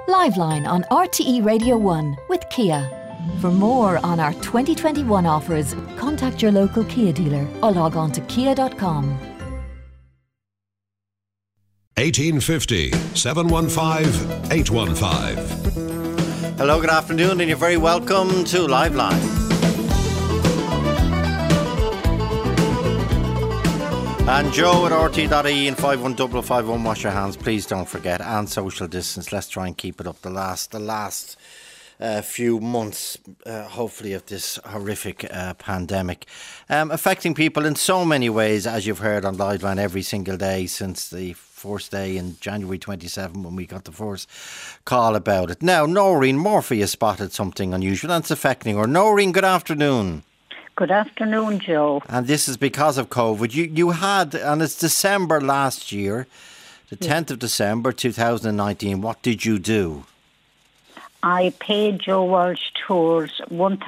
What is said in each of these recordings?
Liveline on RTE Radio 1 with Kia. For more on our 2021 offers, contact your local Kia dealer or log on to kia.com. 1850 715 815. Hello, good afternoon, and you're very welcome to Liveline. And Joe at RT.ie and 51551, wash your hands, please don't forget, and social distance. Let's try and keep it up the last few months, hopefully, of this horrific pandemic, affecting people in so many ways, as you've heard on Liveline every single day since the first day in January 27 when we got the first call about it. Now, Noreen Murphy has spotted something unusual and it's affecting her. Noreen, good afternoon. Good afternoon, Joe. And this is because of COVID. You had, and it's December last year, the 10th of December 2019. What did you do? I paid Joe Walsh Tours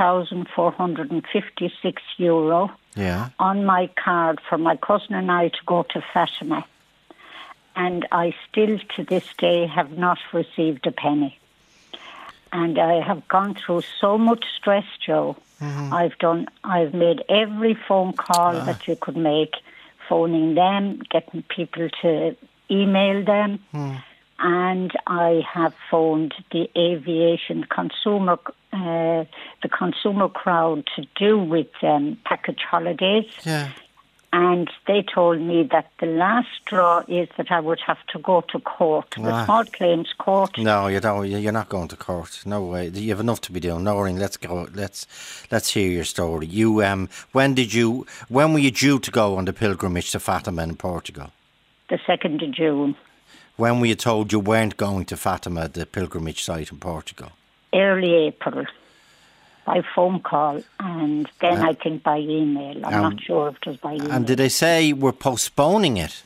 €1,456 on my card for my cousin and I to go to Fatima. And I still, to this day, have not received a penny. And I have gone through so much stress, Joe. Mm-hmm. I've made every phone call that you could make, phoning them, getting people to email them. And I have phoned the aviation consumer, the consumer crowd to do with package holidays. Yeah. And they told me that the last straw is that I would have to go to court, the small claims court. No, you don't. You're not going to court. No way. You have enough to be doing. Noreen, let's go. Let's hear your story. You when were you due to go on the pilgrimage to Fatima in Portugal? The 2nd of June. When were you told you weren't going to Fatima, the pilgrimage site in Portugal? Early April. By phone call, and then I think by email. I'm not sure if it was by email. And did they say we're postponing it?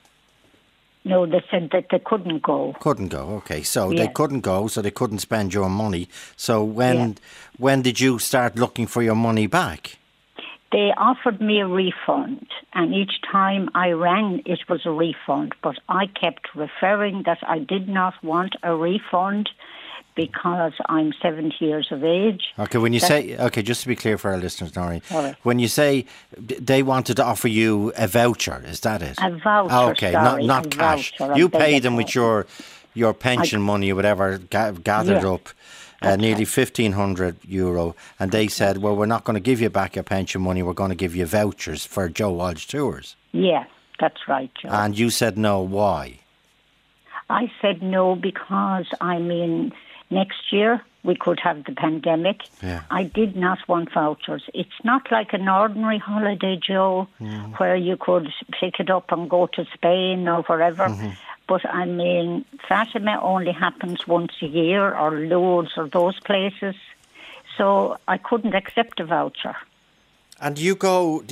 No, they said that they couldn't go. Couldn't go, okay. So they couldn't go, so they couldn't spend your money. So when did you start looking for your money back? They offered me a refund, and each time I rang, it was a refund. But I kept referring that I did not want a refund, because I'm 70 years of age. Okay, when you say, just to be clear for our listeners, Noreen, when you say they wanted to offer you a voucher, is that it? A voucher, okay, not cash. You paid them with your pension money or whatever gathered up, nearly €1,500, and they said, well, we're not going to give you back your pension money, we're going to give you vouchers for Joe Walsh Tours. Yeah, that's right, Joe. And you said no, why? I said no because, next year we could have the pandemic. Yeah. I did not want vouchers. It's not like an ordinary holiday, Joe, where you could pick it up and go to Spain or wherever. Mm-hmm. But Fatima only happens once a year, or Lourdes or those places. So I couldn't accept a voucher. And have you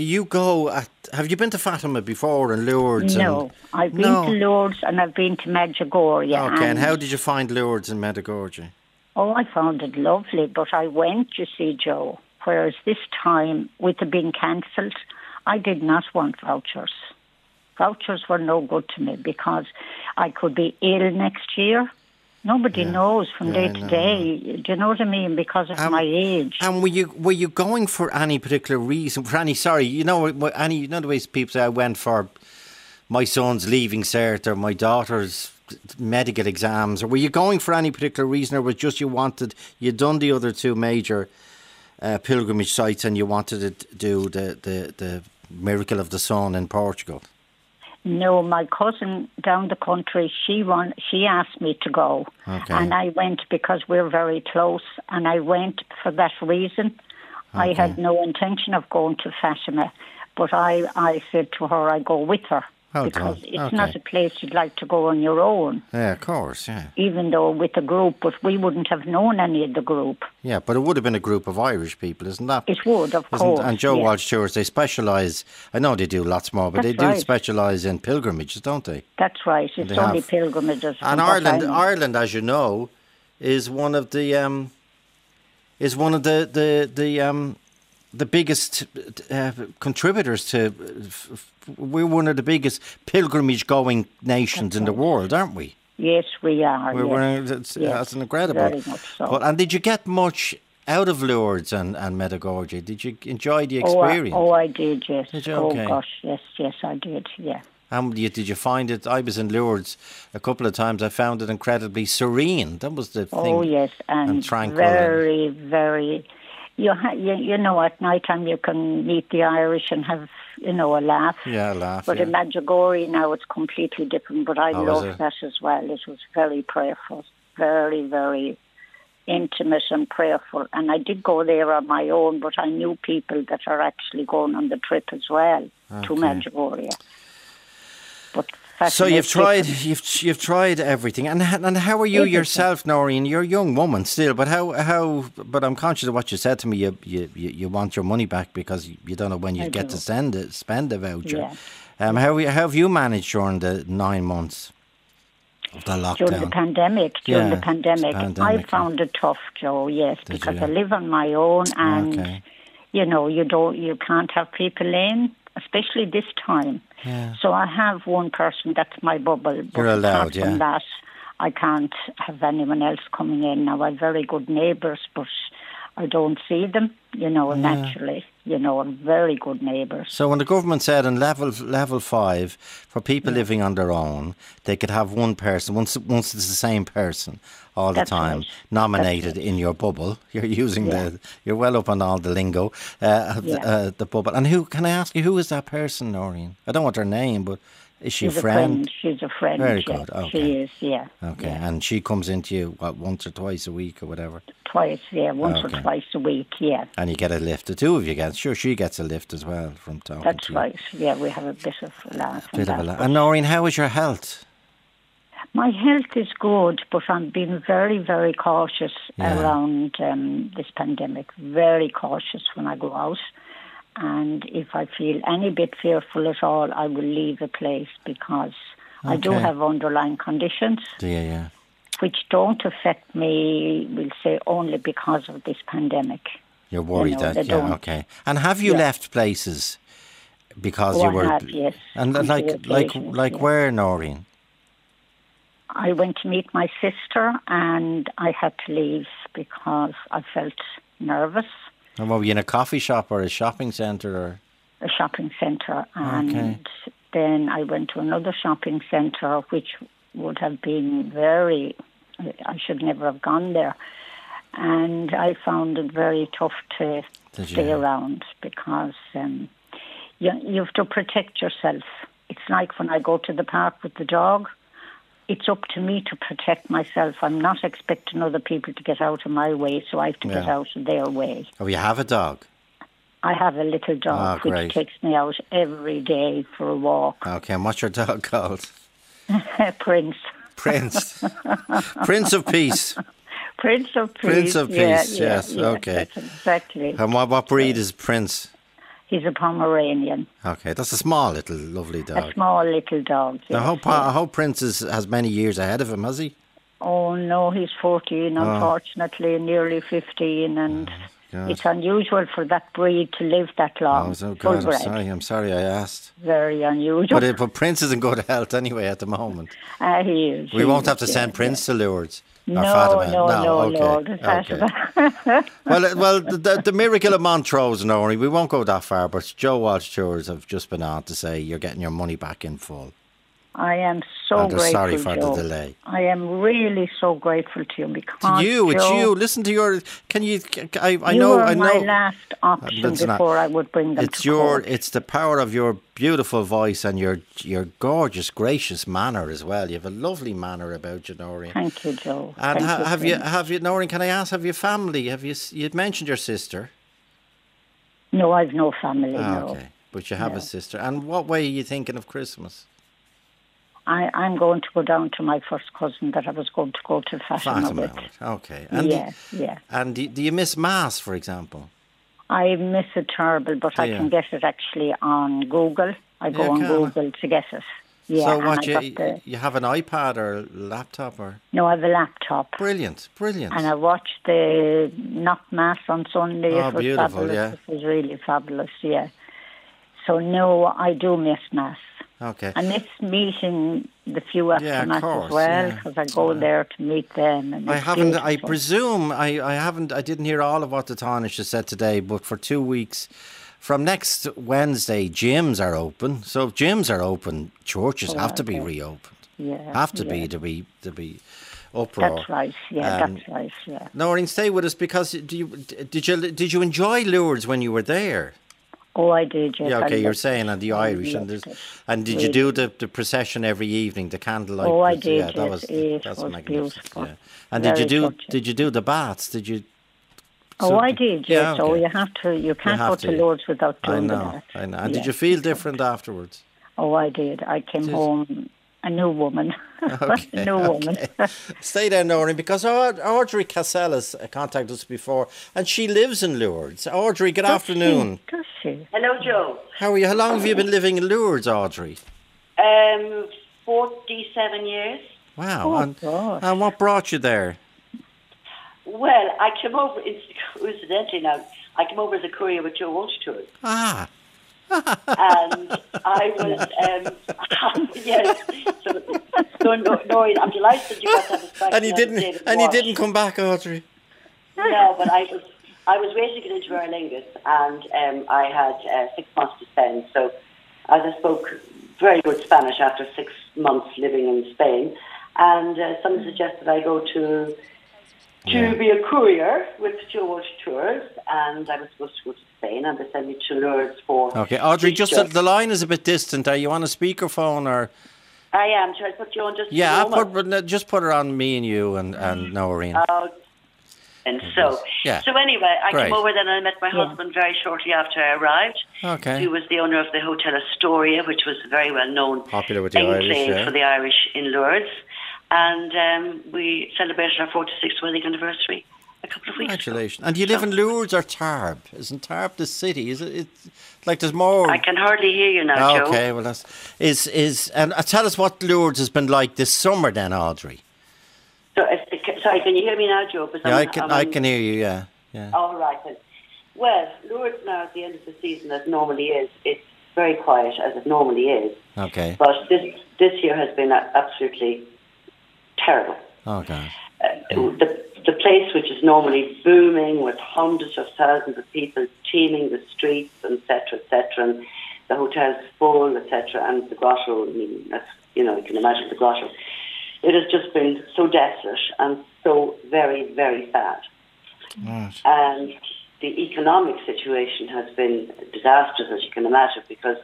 been to Fatima before in Lourdes? No, I've been to Lourdes and I've been to Medjugorje. Okay, and how did you find Lourdes and Medjugorje? Oh, I found it lovely, but I went, you see, Joe, whereas this time, with it being cancelled, I did not want vouchers. Vouchers were no good to me because I could be ill next year. Nobody knows from day to day. Do you know what I mean? Because of my age. And were you going for any particular reason? You know the ways people say I went for my son's leaving cert or my daughter's medical exams, or were you going for any particular reason, or was just you'd done the other two major pilgrimage sites and you wanted to do the Miracle of the Sun in Portugal? No, my cousin down the country, she asked me to go. Okay. And I went because we're very close, and I went for that reason. Okay. I had no intention of going to Fatima, but I said to her I go with her. Because it's not a place you'd like to go on your own. Yeah, of course, yeah. Even though with a group, but we wouldn't have known any of the group. Yeah, but it would have been a group of Irish people, isn't that? It would, of course. And Joe Walsh Tours, they specialise, I know they do lots more, but they do specialise in pilgrimages, don't they? That's right, it's only pilgrimages. And Ireland, as you know, is one of the biggest contributors to... We're one of the biggest pilgrimage-going nations in the world, aren't we? Yes, we are. That's incredible. Very much so. And did you get much out of Lourdes and Medjugorje? Did you enjoy the experience? I did, yes. Did you? Okay. Oh, gosh, yes, I did, yeah. Did you find it? I was in Lourdes a couple of times. I found it incredibly serene. That was the thing. Oh, yes, and tranquil. Very, very... You know, at night time you can meet the Irish and have, a laugh. Yeah, a laugh. But in Medjugorje now it's completely different. But I loved that as well. It was very prayerful, very, very intimate and prayerful. And I did go there on my own, but I knew people that are actually going on the trip as well to Medjugorje. But so you've tried everything, and how are you yourself, Noreen? You're a young woman still, but how? But I'm conscious of what you said to me. You want your money back because you don't know when you get to spend the voucher. Yeah. How have you managed during the 9 months of the lockdown? During the pandemic, I found it tough, Joe. Yes, because I live on my own, and you can't have people in, especially this time. Yeah. So I have one person, that's my bubble. But you're allowed, apart from that, I can't have anyone else coming in. Now, I have very good neighbours, but I don't see them, naturally. Very good neighbours. So when the government said in level 5, for people living on their own, they could have one person, once it's the same person all the time, nominated in your bubble. You're using you're well up on all the lingo, the bubble. And can I ask you, who is that person, Noreen? I don't want her name, but is she a friend? She's a friend. Very good. Okay. She is, yeah. Okay, and she comes into you, once or twice a week or whatever? Twice, once or twice a week, yeah. And you get a lift, the two of you get. Sure, she gets a lift as well from talking to you. That's right, yeah, we have a bit of a laugh. And Noreen, how is your health? My health is good, but I'm being very, very cautious around this pandemic. Very cautious when I go out. And if I feel any bit fearful at all, I will leave a place because I do have underlying conditions. Yeah. Which don't affect me, we'll say, only because of this pandemic. You're worried okay. And have you left places because you were... I have, yes. And like where, Noreen? I went to meet my sister and I had to leave because I felt nervous. And were you in a coffee shop or a shopping centre? Or a shopping centre. And then I went to another shopping centre, which would have been I should never have gone there. And I found it very tough to stay around because you have to protect yourself. It's like when I go to the park with the dog. It's up to me to protect myself. I'm not expecting other people to get out of my way, so I have to get out of their way. Oh, you have a dog? I have a little dog which takes me out every day for a walk. Okay, and what's your dog called? Prince. Prince. Prince of Peace. Prince of Peace. Prince of Peace, yes, okay. Exactly. And what breed is Prince? He's a Pomeranian. Okay, that's a small little lovely dog. A small little dog, yes. I hope Prince has many years ahead of him, has he? Oh, no, he's 14, unfortunately, nearly 15, and it's unusual for that breed to live that long. Oh, God, I'm sorry I asked. Very unusual. But Prince is in good health anyway at the moment. He is. We won't have to send Prince to Lourdes. No. Okay. Well, the miracle of Montrose, Noreen, we won't go that far, but Joe Walsh Tours have just been on to say you're getting your money back in full. I am so grateful, sorry for Joe. the delay. I am really so grateful to you because it's you. Listen to your. Can you? I you know. were I know. my last option before I would bring them. It's the power of your beautiful voice and your gorgeous, gracious manner as well. You have a lovely manner about you, Noreen. Thank you, Joe. And have you, Noreen? Can I ask? Have you family? You'd mentioned your sister. No, I've no family. No. Okay, but you have a sister. And what way are you thinking of Christmas? I'm going to go down to my first cousin that I was going to go to Fatima with. Okay. And And do you miss Mass, for example? I miss it terrible, but I can get it actually on Google. I go on Google to get it. Yeah, so what, you have an iPad or laptop? Or? No, I have a laptop. Brilliant. And I watched the Not Mass on Sunday. Oh, it was beautiful, fabulous. It was really fabulous, yeah. So no, I do miss Mass. Okay. I miss meeting the few astronauts as well, because I go there to meet them. And I haven't. I presume I haven't. I didn't hear all of what the Tánaiste has said today, but for 2 weeks. From next Wednesday, gyms are open. So if gyms are open, churches have to be reopened. Yeah, have to be to be uproar. That's right. Yeah, that's right. Yeah. Noreen, stay with us, because did you enjoy Lourdes when you were there? Oh, I did. Yes, yeah. Okay, you're saying on the Irish, and did you do the procession every evening, the candlelight? Oh, I did. Yeah, that was magnificent. Beautiful. Yeah. And Very did you do the baths? Did you? Oh, I did, yes. Yeah, okay. So you have to. You can't go to Lourdes without doing that. I know. And did you feel different afterwards? Oh, I did. I came home a new woman. Okay, a new woman. Stay there, Noreen, because Audrey Casellas contacted us before, and she lives in Lourdes. Audrey, good afternoon. Does she? Hello, Joe. How are you? How long have you been living in Lourdes, Audrey? 47 years. Wow. And what brought you there? Well, I came over, incidentally now, I came over as a courier with Joe Walsh Tours. Ah. And I was, yes. So Noreen, I'm delighted you got that. And you didn't come back, Audrey? No, but I was waiting to get into Aer Lingus, and I had 6 months to spend. So as I spoke very good Spanish after 6 months living in Spain, and someone suggested I go to be a courier with Joe Walsh Tours, and I was supposed to go to Spain, and they sent me to Lourdes for... Okay, Audrey, just the line is a bit distant. Are you on a speakerphone, or...? I am. Should I put you on just just put her on me and you and Noreen. And so anyway, I came over then and I met my husband very shortly after I arrived. Okay. He was the owner of the Hotel Astoria, which was very well known. Popular with the Irish, for the Irish in Lourdes. And we celebrated our 46th wedding anniversary a couple of weeks ago. Congratulations. And do you live in Lourdes or Tarbes? Isn't Tarbes the city? Is it like there's more... I can hardly hear you now, Joe. Okay, well that's... And tell us what Lourdes has been like this summer then, Audrey. Sorry, can you hear me now, Joe? Yeah, I can hear you, yeah. All right then. Well, Lourdes now at the end of the season, as normally is, it's very quiet, as it normally is. Okay. But this year has been absolutely terrible. Okay. The place, which is normally booming with hundreds of thousands of people teeming the streets, etc., and the hotels full, etc., and the grotto, I mean, you can imagine the grotto. It has just been so desolate and so very, very sad. Right. And the economic situation has been disastrous, as you can imagine, because,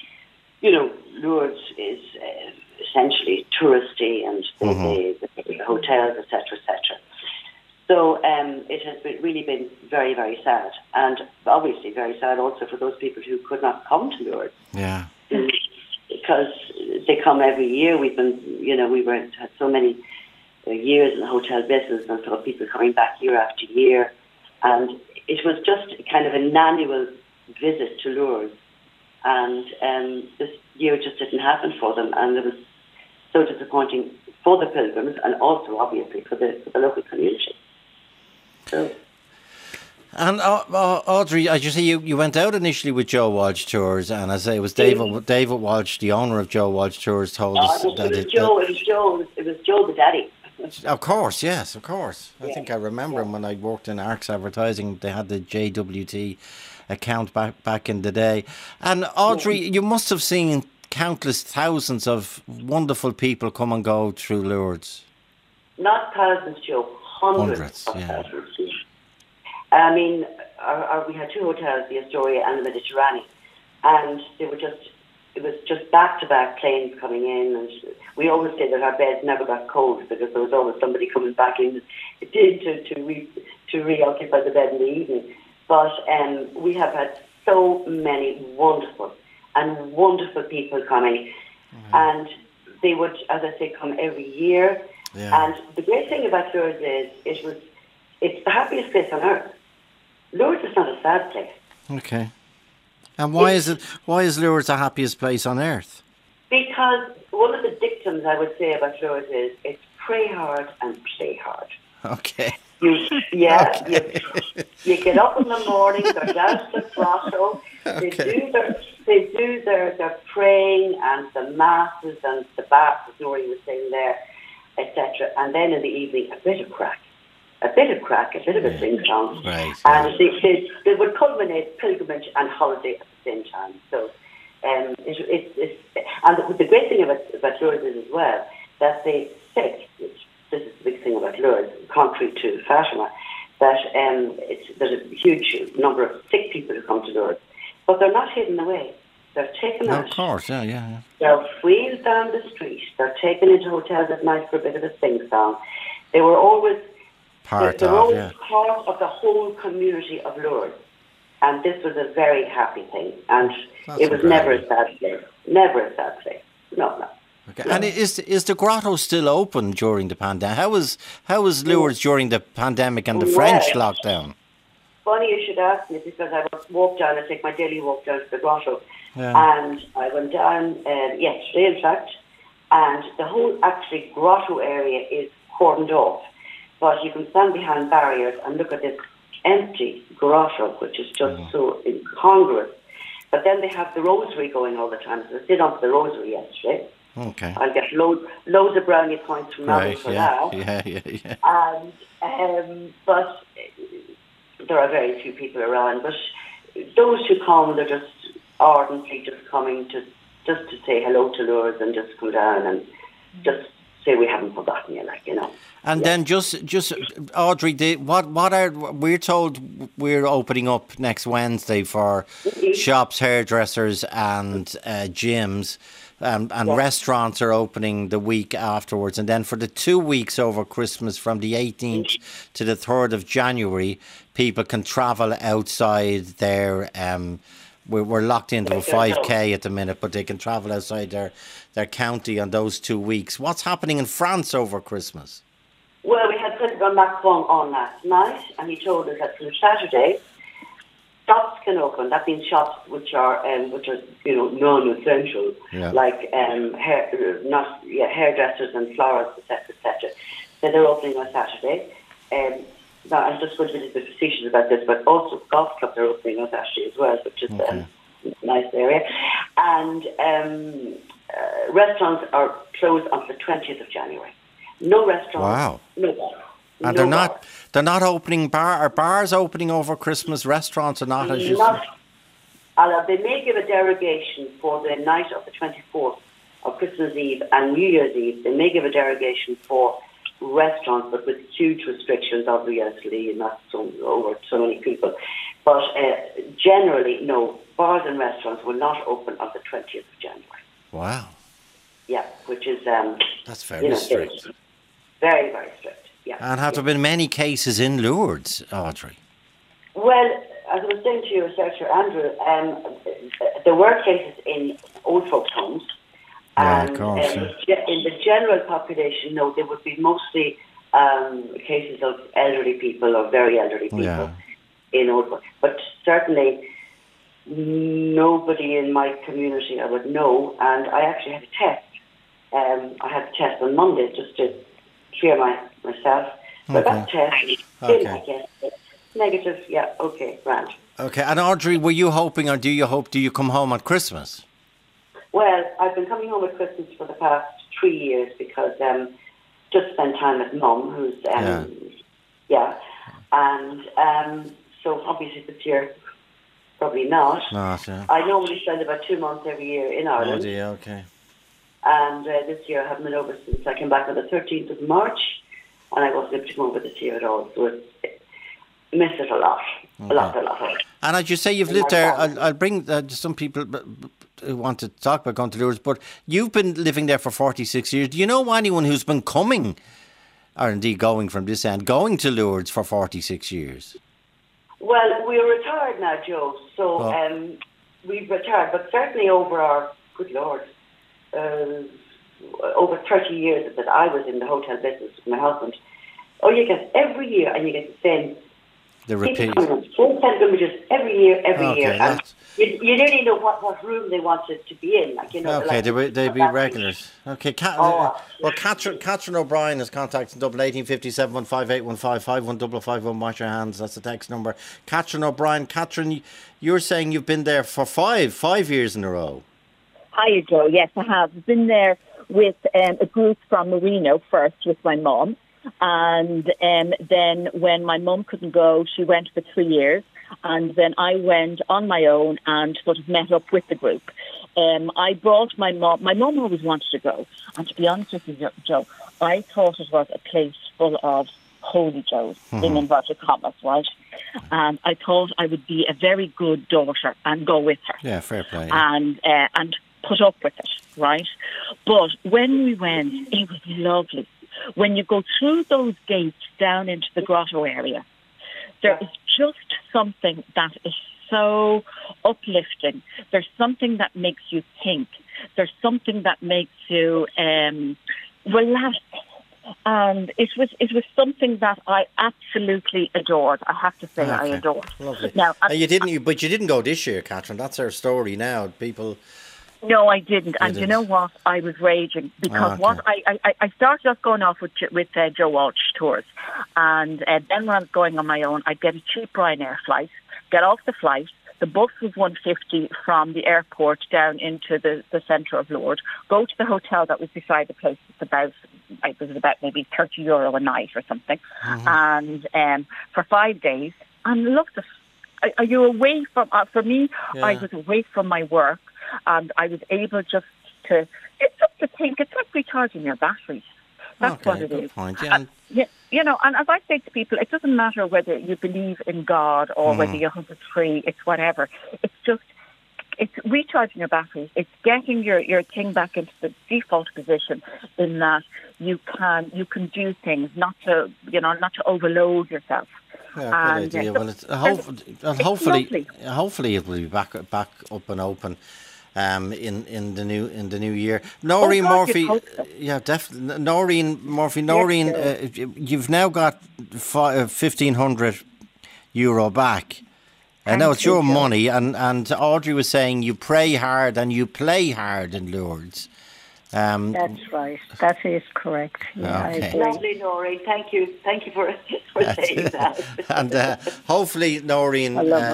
Lourdes is essentially touristy, and the hotels, etc., etc. So it has really been very, very sad, and obviously very sad also for those people who could not come to Lourdes. Yeah. Because they come every year. We've been, had so many years in the hotel business, and so people coming back year after year, and it was just kind of an annual visit to Lourdes, and this year just didn't happen for them, and it was so disappointing for the pilgrims, and also obviously for the local community. So. And Audrey, as you say, you went out initially with Joe Walsh Tours, and as I say, it was David Walsh, the owner of Joe Walsh Tours, told us that it was Joe the daddy. Of course, yes, of course. I think I remember him when I worked in Arcs Advertising. They had the JWT account back in the day. And Audrey, you must have seen countless thousands of wonderful people come and go through Lourdes. Not thousands, Joe. Hundreds of thousands. I mean, we had two hotels, the Astoria and the Mediterranean, and it was just back-to-back planes coming in, and we always say that our beds never got cold because there was always somebody coming back in to reoccupy the bed in the evening. But we have had so many wonderful people coming, and they would, as I say, come every year. Yeah. And the great thing about Lourdes is it's the happiest place on earth. Lourdes is not a sad place. Okay. And why is Lourdes the happiest place on earth? Because one of the dictums I would say about Lourdes is it's pray hard and play hard. Okay. You get up in the morning, they're down to the grotto, they they do their praying and the masses and the baths, as Nori was saying there, etc. And then in the evening, a bit of crack, a bit of a sing-song. Right. And they would culminate pilgrimage and holiday at the same time. So and the great thing about Lourdes is as well that they said, this is the big thing about Lourdes, contrary to Fatima, that there's a huge number of sick people who come to Lourdes, but they're not hidden away. They're taken out. Of course, yeah. They're wheeled down the street. They're taken into hotels at night for a bit of a sing-song. They were always part of the whole community of Lourdes. And this was a very happy thing. And it was never a sad place. Never a sad place. No. Okay. And is the grotto still open during the pandemic? How was Lourdes during the pandemic and the French lockdown? Funny you should ask me, because I walk down, I take my daily walk down to the grotto. Yeah. And I went down yesterday, in fact, and the whole actually grotto area is cordoned off. But you can stand behind barriers and look at this empty grotto, which is just so incongruous. But then they have the rosary going all the time. So I did on the rosary yesterday. Okay. I'll get loads of brownie points from Abby for that. Yeah. And but there are very few people around. But those who come, they're just ardently just coming to say hello to Lourdes and just come down and just say we haven't forgotten you, like, you know. And then just Audrey, we're told we're opening up next Wednesday for shops, hairdressers, and gyms, and restaurants are opening the week afterwards. And then for the 2 weeks over Christmas, from the 18th to the 3rd of January, people can travel outside their. We're locked into a 5K at the minute, but they can travel outside their county on those 2 weeks. What's happening in France over Christmas? Well, we had President Macron on last night, and he told us that from Saturday, shops can open. That means shops which are non-essential, like hairdressers and florists, etc. So they're opening on Saturday. Now, I'm just going to be a little bit facetious about this, but also golf clubs are opening on Saturday as well, which is a nice area. And restaurants are closed until the 20th of January. No restaurants. Wow. No bar. And they're not opening are bars opening over Christmas? Restaurants are not, as you said? They may give a derogation for the night of the 24th of Christmas Eve and New Year's Eve. They may give a derogation for restaurants, but with huge restrictions, obviously, not over so many people. But generally, no, bars and restaurants will not open on the 20th of January. Wow. Yeah, which is... that's very strict. Very, very strict, yeah. And have there been many cases in Lourdes, Audrey? Well, as I was saying to your researcher, Andrew, there were cases in old folks' homes. And of course, in the general population, no, they would be mostly cases of elderly people or very elderly people in old folks. But certainly nobody in my community I would know. And I actually had a test. I had a test on Monday just to clear myself. So that test, I guess, negative, grand. Okay, and Audrey, were you hoping, or do you come home at Christmas? Well, I've been coming home at Christmas for the past 3 years because just spend time with Mum, who's and so obviously this year probably not. I normally spend about 2 months every year in Ireland. Oh dear, okay. And this year I haven't been over since I came back on the 13th of March, and I wasn't able to come over this year at all. So miss it a lot, a lot. And as you say, you've lived there. I'll bring some people who want to talk about going to Lourdes, but you've been living there for 46 years. Do you know anyone who's been coming, or indeed going from this end, going to Lourdes for 46 years? Well, we're retired now, Joe, so we've retired, but certainly over our, good Lord, over 30 years that I was in the hotel business with my husband. Oh, you get every year, and you get the same The repeat. We'll send images every year. And you nearly know what room they wanted to be in. Like, you know, okay, they'd be regulars. Okay, Catherine O'Brien is contacting Dublin 1850 715 815 51551. Wash your hands. That's the text number. Catherine O'Brien. Catherine, you're saying you've been there for five years in a row. Hi, Joe. Yes, I have. I've been there with a group from Marino first with my mum. And then when my mum couldn't go, she went for 3 years. And then I went on my own and sort of met up with the group. I brought my mum. My mum always wanted to go. And to be honest with you, Joe, I thought it was a place full of holy Joes, in inverted commas, right? And I thought I would be a very good daughter and go with her. Yeah, fair play. Yeah. And put up with it, right? But when we went, it was lovely. When you go through those gates down into the grotto area, there is just something that is so uplifting. There's something that makes you think. There's something that makes you relax. And it was something that I absolutely adored. I have to say, I adored. Lovely. Now, you didn't go this year, Catherine. That's our story now. People. No, I didn't. And you know what? I was raging because what I started off going off with Joe Walsh tours, and then when I was going on my own, I'd get a cheap Ryanair flight, get off the flight. The bus was $150 from the airport down into the centre of Lourdes. Go to the hotel that was beside the place. It was about maybe €30 a night or something, and for 5 days. And look, are you away from? For me, I was away from my work. And I was able just to think. It's like recharging your batteries. That's what it is. Point. Yeah. You know, and as I say to people, it doesn't matter whether you believe in God or whether you're 103. It's whatever. It's recharging your batteries. It's getting your thing back into the default position in that you can do things, not to overload yourself. Yeah, good idea. Hopefully it will be back up and open. In the new year, Noreen Murphy, definitely. Noreen Murphy, you've now got €1,500 back. I know it's your money, and Audrey was saying you pray hard and you play hard in Lourdes. That's right. That is correct. Yeah, okay. Lovely, Noreen. Thank you for saying that. And hopefully, Noreen,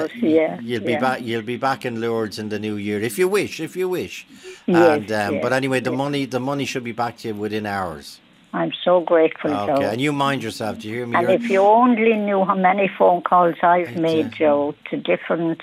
you'll be back in Lourdes in the new year if you wish. Yes, But anyway, the money should be back to you within hours. I'm so grateful, Joe. Okay, and you mind yourself. Do you hear me? And if you only knew how many phone calls I've made, Joe, to different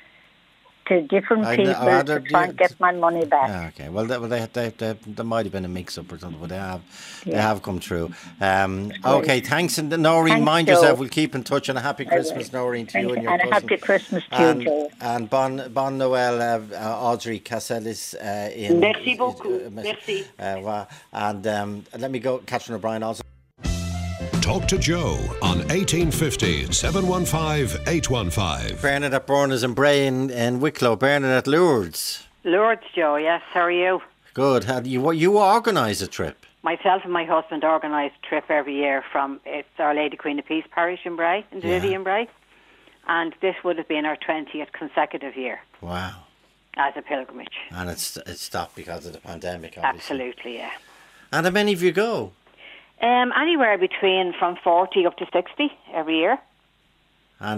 people to try and get my money back. Okay, well, there might have been a mix-up or something, but they have come through. Okay, thanks, and Noreen, mind yourself. We'll keep in touch, and a happy Christmas, Noreen, to you and your cousin. And a happy Christmas to you, Joe. And bon Noel, Audrey Cassellis. Merci beaucoup. Merci. And let me go, Catherine O'Brien also. Talk to Joe on 1850 715 815. Bernadette Bourne is in Bray in Wicklow. Bernadette, Lourdes. Lourdes, Joe, yes. How are you? Good. You organise a trip? Myself and my husband organise a trip every year it's Our Lady Queen of Peace Parish in Bray, in Diddy in Bray. And this would have been our 20th consecutive year. Wow. As a pilgrimage. And it's stopped because of the pandemic, obviously. Absolutely, yeah. And how many of you go? Anywhere between from 40 up to 60 every year. And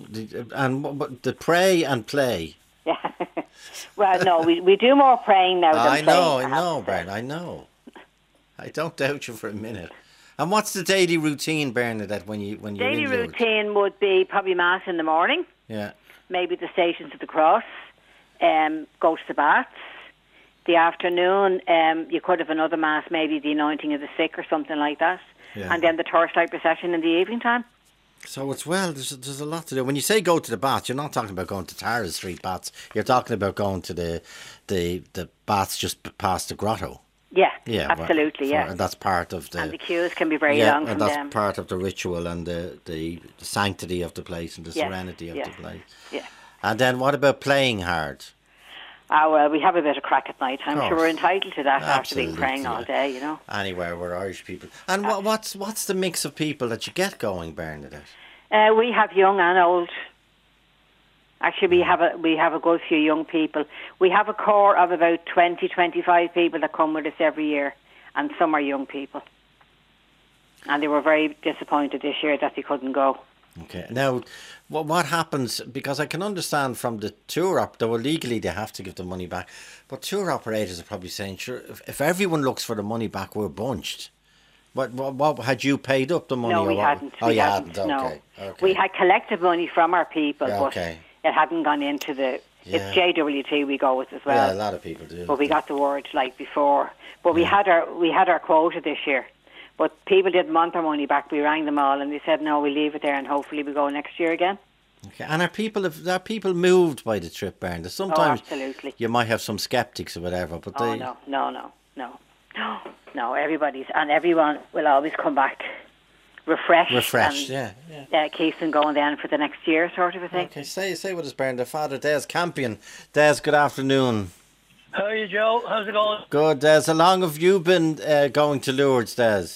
the pray and play. Yeah. Well, no, we do more praying now than playing. I know, Bern, I know. I don't doubt you for a minute. And what's the daily routine, Bernadette, when you're in Daily Lourdes? routine would be probably Mass in the morning. Yeah. Maybe the Stations of the Cross. Go to the baths. The afternoon, you could have another Mass, maybe the anointing of the sick or something like that. Yeah. And then the torchlight procession in the evening time. So there's a lot to do. When you say go to the baths, you're not talking about going to Tara Street baths. You're talking about going to the baths just past the grotto. Yeah, absolutely, And that's part of the... And the queues can be very long and that's part of the ritual and the sanctity of the place and the serenity of the place. Yeah. And then what about playing hard? Well, we have a bit of crack at night. I'm sure we're entitled to that after being praying all day, Anywhere, we're Irish people. And what's the mix of people that you get going, Bernadette? We have young and old. Actually, we have a good few young people. We have a core of about 20, 25 people that come with us every year, and some are young people. And they were very disappointed this year that they couldn't go. Okay. Now, what happens, because I can understand from the tour though legally they have to give the money back, but tour operators are probably saying, sure, if everyone looks for the money back, we're bunched. What had you paid up the money? No, we hadn't. You hadn't. No. Okay. We had collected money from our people, but it hadn't gone into the... Yeah. It's JWT we go with as well. Yeah, a lot of people do. But we got the word like before. But we had our quota this year. But people didn't want their money back. We rang them all and they said, no, we'll leave it there and hopefully we go next year again. Okay. And are people moved by the trip, Brenda? Sometimes absolutely. You might have some skeptics or whatever, but they... No, everyone will always come back refreshed and keeps them going then for the next year, sort of a thing. Okay, say what is Brenda. Father Des Campion. Des, good afternoon. How are you, Joe? How's it going? Good, Des. How long have you been going to Lourdes, Des?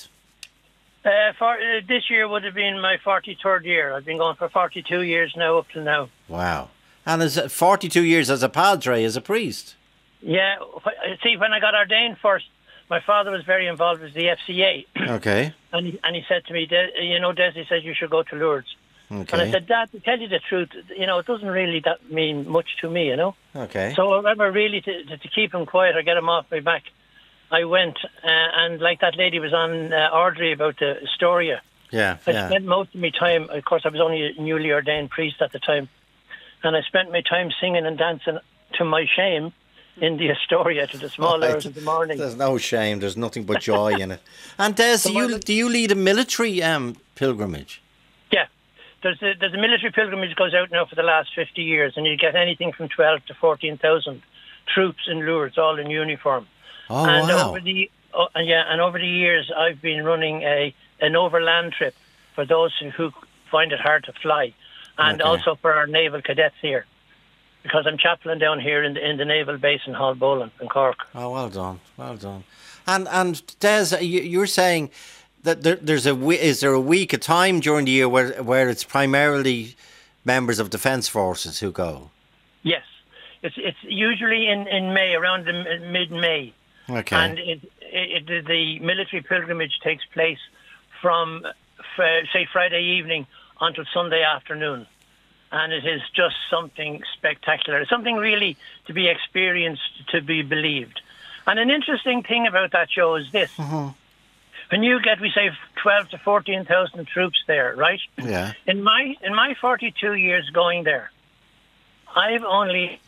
This year would have been my 43rd year. I've been going for 42 years now, up to now. Wow. And is it 42 years as a padre, as a priest? Yeah. See, when I got ordained first, my father was very involved with the FCA. Okay. And he said to me, Des, he said you should go to Lourdes. Okay. And I said, Dad, to tell you the truth, it doesn't really mean much to me, Okay. So I remember really to keep him quiet or get him off my back, I went, and like that lady was on Audrey about the Astoria. Yeah. I spent most of my time, of course I was only a newly ordained priest at the time, and I spent my time singing and dancing, to my shame, in the Astoria to the small hours of the morning. There's no shame, there's nothing but joy in it. And Des, do you lead a military pilgrimage? Yeah. There's a military pilgrimage goes out now for the last 50 years, and you get anything from 12 to 14,000 troops in Lourdes, all in uniform. Oh, and wow. Over the years, I've been running an overland trip for those who find it hard to fly, and also for our naval cadets here, because I'm chaplain down here in the naval base in Hallbolan in Cork. Oh, well done. And Des, you're saying that is there a week, a time during the year where it's primarily members of Defence Forces who go? Yes, it's usually in May, around mid-May. Okay. And the military pilgrimage takes place from, say, Friday evening until Sunday afternoon. And it is just something spectacular, something really to be experienced, to be believed. And an interesting thing about that show is this. Mm-hmm. When you get, we say, 12 to 14,000 troops there, right? Yeah. In my 42 years going there, I've only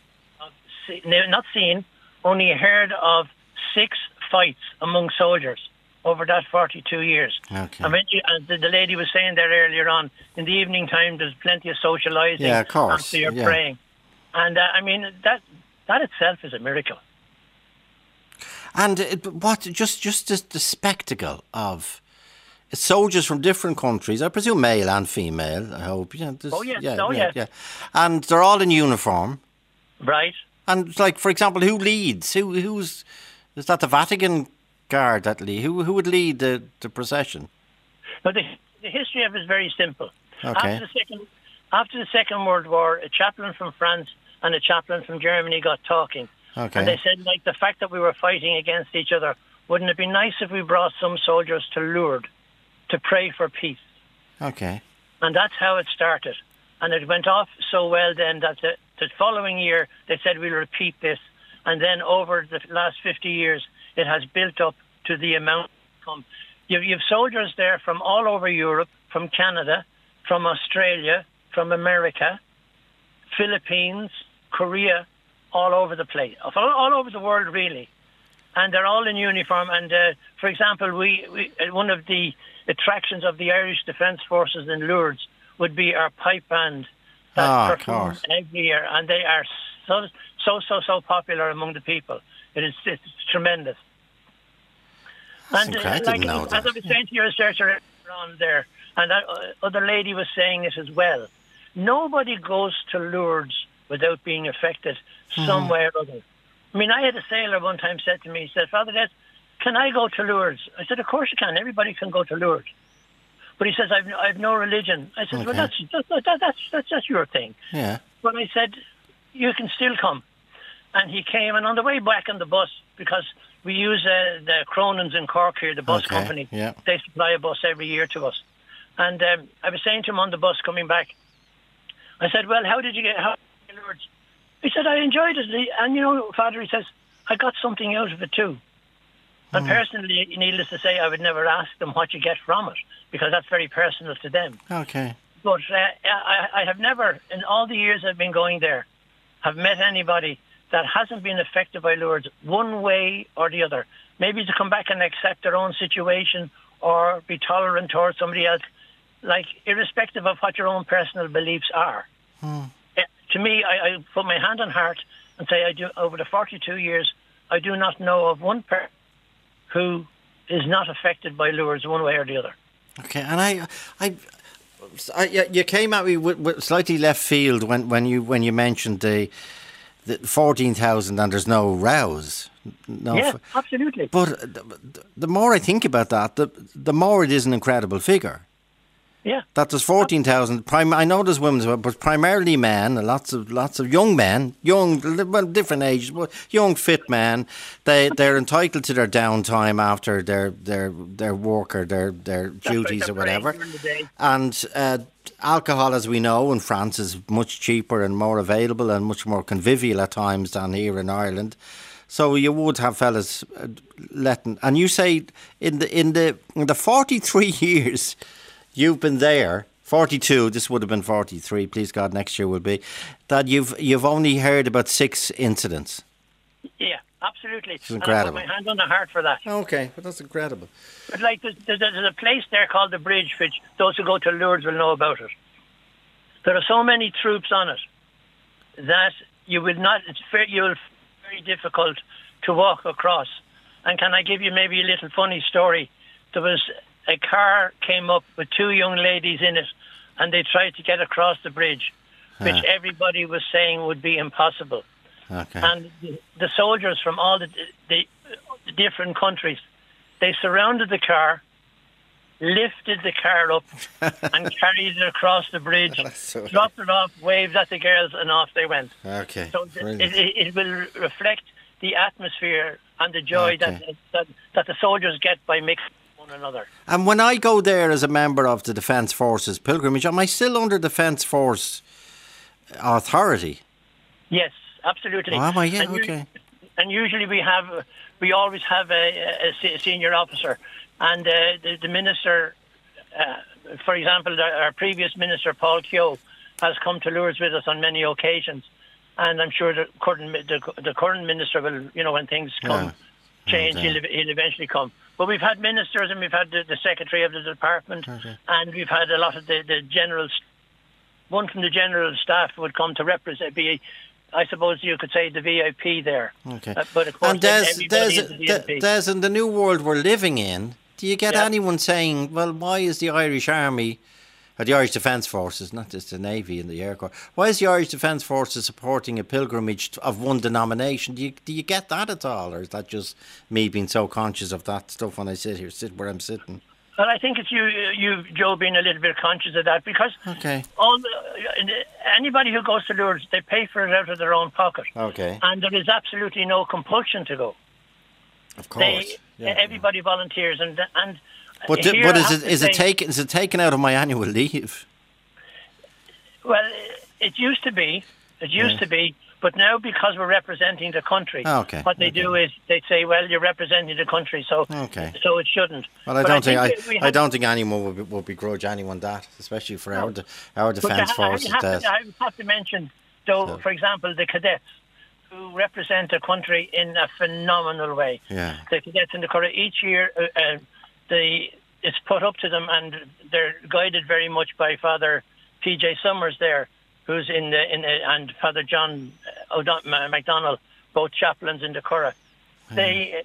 only heard of 6 fights among soldiers over that 42 years. Okay. I mean, the lady was saying there earlier on, in the evening time, there's plenty of socialising. Yeah, of course. After you're praying. And, that itself is a miracle. And just the spectacle of soldiers from different countries, I presume male and female, I hope. Yeah, yes. And they're all in uniform. Right. And, like, for example, who leads? Is that the Vatican Guard that lead? Who would lead the procession? But the history of it is very simple. Okay. After the Second World War, a chaplain from France and a chaplain from Germany got talking. Okay. And they said, like, the fact that we were fighting against each other, wouldn't it be nice if we brought some soldiers to Lourdes to pray for peace? Okay. And that's how it started. And it went off so well then that the following year they said we'll repeat this. And then over the last 50 years, it has built up to the amount come. You've soldiers there from all over Europe, from Canada, from Australia, from America, Philippines, Korea, all over the place, all over the world, really. And they're all in uniform. And, for example, we one of the attractions of the Irish Defence Forces in Lourdes would be our pipe band that perform every year. And they are so popular among the people. It's tremendous. That's incredible. I didn't know that. As I was saying to your researcher on there, and that other lady was saying it as well, nobody goes to Lourdes without being affected somewhere or other. I mean, I had a sailor one time said to me, he said, Father Des, can I go to Lourdes? I said, of course you can. Everybody can go to Lourdes. But he says, I've no religion. I said, well, that's your thing. Yeah. But I said, you can still come. And he came, and on the way back on the bus, because we use the Cronins in Cork here, the bus company. Yeah. They supply a bus every year to us. And I was saying to him on the bus coming back, I said, well, how did you get Lourdes? He said, I enjoyed it. And, Father, he says, I got something out of it too. And personally, needless to say, I would never ask them what you get from it, because that's very personal to them. Okay. But I have never, in all the years I've been going there, have met anybody that hasn't been affected by Lourdes one way or the other. Maybe to come back and accept their own situation or be tolerant towards somebody else, like irrespective of what your own personal beliefs are. To me, I put my hand on heart and say I do. Over the 42 years, I do not know of one person who is not affected by Lourdes one way or the other. Okay, and you came at me with slightly left field when you mentioned the 14,000 and there's no rows. No, yeah, absolutely. But the more I think about that, the more it is an incredible figure. Yeah. That there's 14,000. I know there's women as well, but primarily men. Lots of young men, different ages, but young fit men. They're entitled to their downtime after their work or their duties or whatever. And alcohol, as we know, in France is much cheaper and more available and much more convivial at times than here in Ireland. So you would have fellas letting. And you say in the 43 years. You've been there, 42, this would have been 43, please God, next year will be, that you've only heard about 6 incidents. Yeah, absolutely. It's incredible. And I put my hand on the heart for that. Okay, but that's incredible. But like, there's a place there called the Bridge, which those who go to Lourdes will know about it. There are so many troops on it that you'll very difficult to walk across. And can I give you maybe a little funny story? There was a car came up with 2 young ladies in it, and they tried to get across the bridge, which everybody was saying would be impossible. Okay. And the soldiers from all the different countries, they surrounded the car, lifted the car up, and carried it across the bridge, dropped it off, waved at the girls, and off they went. Okay. So it will reflect the atmosphere and the joy that the soldiers get by mixing one another. And when I go there as a member of the Defence Forces pilgrimage, am I still under Defence Force authority? Yes, absolutely. Oh, am I? Yeah, okay. And usually we always have a senior officer, and the minister, for example, our previous minister Paul Keogh has come to Lourdes with us on many occasions, and I'm sure the current minister will, when things change, he'll eventually come. But we've had ministers, and we've had the secretary of the department, and we've had a lot of the generals. One from the general staff would come to represent, I suppose you could say, the VIP there. Okay. But of course, Des, in the new world we're living in, do you get anyone saying, well, why is the Irish Army, or the Irish Defence Forces, not just the Navy and the Air Corps, why is the Irish Defence Forces supporting a pilgrimage of one denomination? Do you get that at all, or is that just me being so conscious of that stuff when I sit where I'm sitting? Well, I think it's you, Joe, being a little bit conscious of that, because anybody who goes to Lourdes, they pay for it out of their own pocket. Okay. And there is absolutely no compulsion to go. Of course. Everybody volunteers, But is it taken out of my annual leave? Well, it used to be. But now, because we're representing the country, what they do is they say, "Well, you're representing the country, so it shouldn't." Well, I don't think anyone would begrudge anyone that, especially for our defence forces. I have to mention, though, for example, the cadets, who represent the country in a phenomenal way. Yeah. The cadets in the Curragh, each year, it's put up to them, and they're guided very much by Father P.J. Summers there, who's and Father John MacDonald, both chaplains in the Curragh. They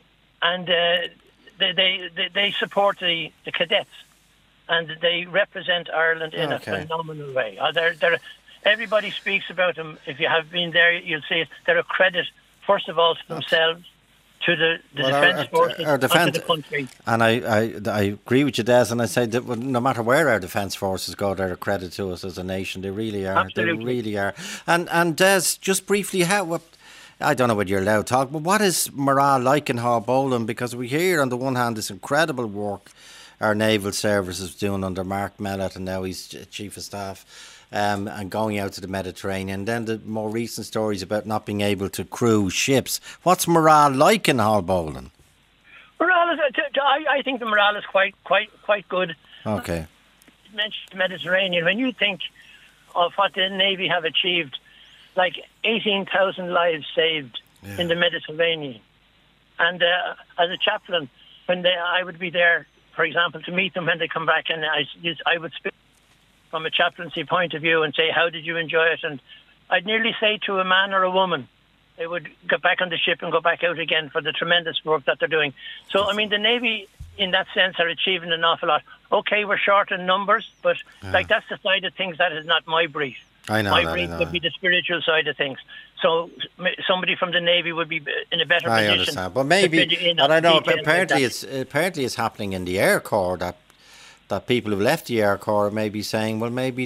support the cadets, and they represent Ireland in a phenomenal way. Everybody speaks about them. If you have been there, you'll see it. They're a credit, first of all, to themselves, to the defence forces and to the country. And I agree with you, Des, and I say that no matter where our defence forces go, they're a credit to us as a nation. They really are. Absolutely. They really are. And Des, just briefly, I don't know whether you're allowed to talk, but what is morale like in Haulbowline? Because we hear on the one hand this incredible work our naval service is doing under Mark Mellett, and now he's Chief of Staff. And going out to the Mediterranean. Then the more recent stories about not being able to crew ships. What's morale like in Haulbowline? Morale is, I think the morale is quite good. Okay. You mentioned the Mediterranean. When you think of what the Navy have achieved, like 18,000 lives saved in the Mediterranean. And as a chaplain, when I would be there, for example, to meet them when they come back, and I would speak from a chaplaincy point of view and say, how did you enjoy it? And I'd nearly say to a man or a woman, they would get back on the ship and go back out again for the tremendous work that they're doing. So, I mean, the Navy, in that sense, are achieving an awful lot. Okay, we're short in numbers, but like that's the side of things that is not my brief. I know my that, brief would be the spiritual side of things. So somebody from the Navy would be in a better position. I understand, but maybe, and I know apparently it's happening in the Air Corps that people who've left the Air Corps may be saying, well, maybe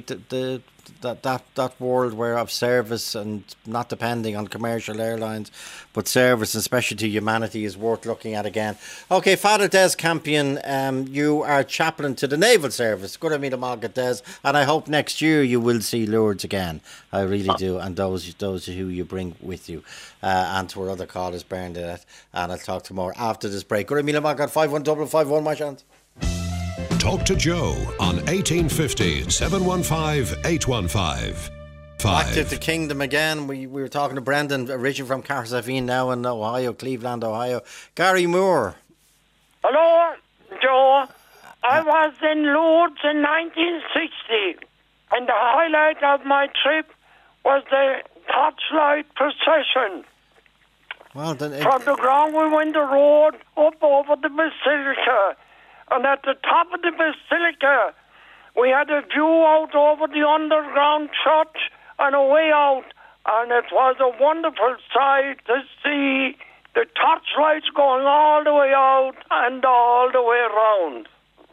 that world where of service and not depending on commercial airlines, but service and specialty humanity is worth looking at again. Okay, Father Des Campion, you are chaplain to the Naval Service. Good to meet Des, and I hope next year you will see Lourdes again. I really do, and those who you bring with you, and to our other callers, Bernadette, and I'll talk to more after this break. Good to meet 51551, my chance. Talk to Joe on 1850 715 815. Back to the Kingdom again. We were talking to Brendan, originally from Carsavine, now in Ohio, Cleveland, Ohio. Gary Moore. Hello, Joe. I was in Lourdes in 1960, and the highlight of my trip was the torchlight procession. Well, then from the ground we went the road up over the Basilica. And at the top of the Basilica, we had a view out over the underground church and a way out. And it was a wonderful sight to see the torchlights going all the way out and all the way around.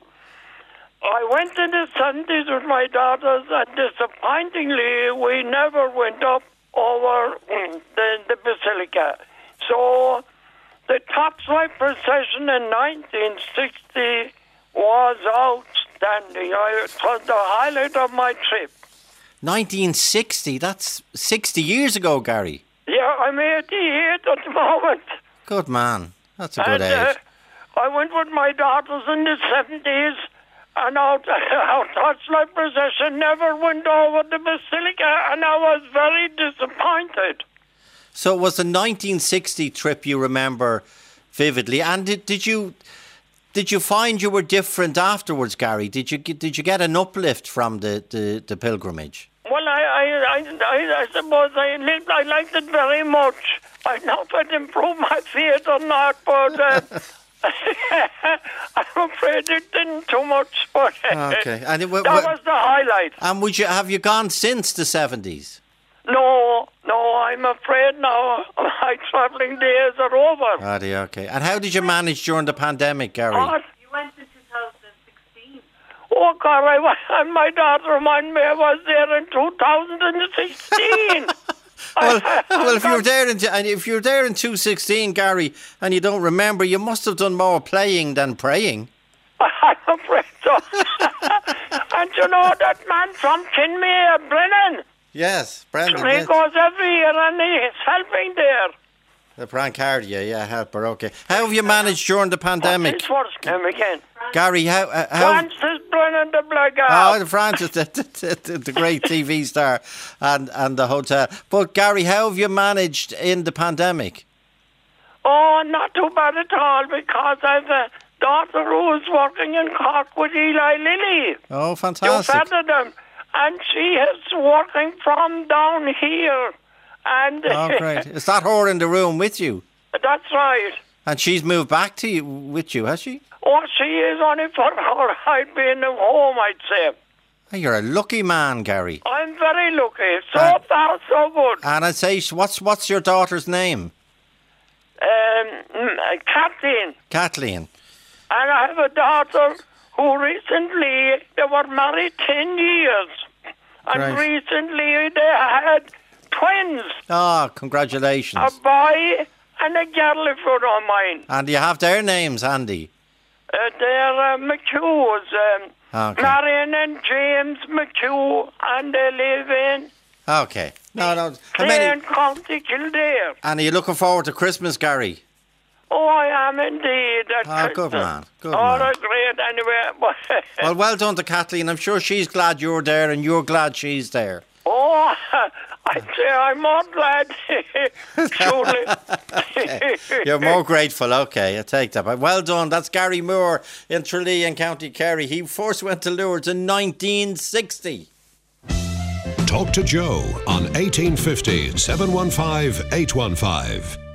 I went in the 70s with my daughters, and disappointingly, we never went up over the Basilica. So the torchlight procession in 1960 was outstanding. It was the highlight of my trip. 1960? That's 60 years ago, Gary. Yeah, I'm 88 at the moment. Good man. That's a good age. I went with my daughters in the 70s, and our torchlight procession never went over the Basilica, and I was very disappointed. So it was the 1960 trip you remember vividly, and did you find you were different afterwards, Gary? Did you get an uplift from the pilgrimage? Well, I suppose I liked it very much. I don't know if it improved my faith or not, but I'm afraid it didn't too much. But okay, and that was the highlight. And have you gone since the 70s? No, I'm afraid now my travelling days are over. Okay. And how did you manage during the pandemic, Gary? What? You went in 2016. Oh, God, and my daughter reminded me I was there in 2016. well, if you were there in 2016, Gary, and you don't remember, you must have done more playing than praying. I'm afraid so. And you know that man from Kinmare, Brennan? Yes, Brendan. He goes every year and he's helping there. The Brancardia, helper, okay. How have you managed during the pandemic? What's his first name again? Gary, how... Francis Brennan the Blackguard. Oh, Francis, the great TV star and the hotel. But Gary, how have you managed in the pandemic? Oh, not too bad at all, because I've a daughter who's working in Cork with Eli Lilly. Oh, fantastic. You feathered them. And she is working from down here. And oh, great. Is that her in the room with you? That's right. And she's moved back with you, has she? Oh, she is only for her. I'd be in the home, I'd say. Oh, you're a lucky man, Gary. I'm very lucky. So far, so good. And I'd say, what's your daughter's name? Kathleen. Kathleen. And I have a daughter who recently, they were married 10 years. And recently they had twins. Ah, congratulations. A boy and a girl, if you don't mind. And do you have their names, Andy? They're McHughes. Okay. Marion and James McHugh, and they live in... Okay. No. Clare, County Kildare. And are you looking forward to Christmas, Gary? Oh, I am indeed. Good man. Good man. man. Great anyway. Well done to Kathleen. I'm sure she's glad you're there and you're glad she's there. Oh, I'd say I'm more glad. Surely. Okay. You're more grateful. Okay, I take that. But well done. That's Gary Moore in Tralee in County Kerry. He first went to Lourdes in 1960. Talk to Joe on 1850 715 815.